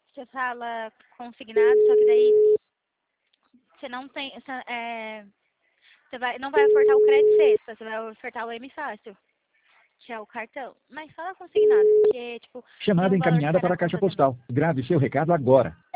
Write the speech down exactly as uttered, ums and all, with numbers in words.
você fala consignado, só que daí você não tem, você, é, você vai, não vai ofertar o crédito extra, você vai ofertar o M Fácil, que é o cartão. Mas fala consignado, porque, tipo, tem Chamada um valor que encaminhada sai na para a caixa conta também. postal. Grave seu recado agora.